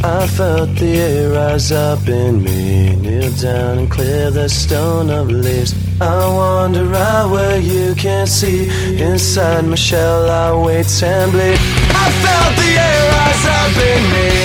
I felt the air rise up in me. Kneel down and clear the stone of leaves. I wander out where you can't see. Inside my shell I wait and bleed. I felt the air rise up in me.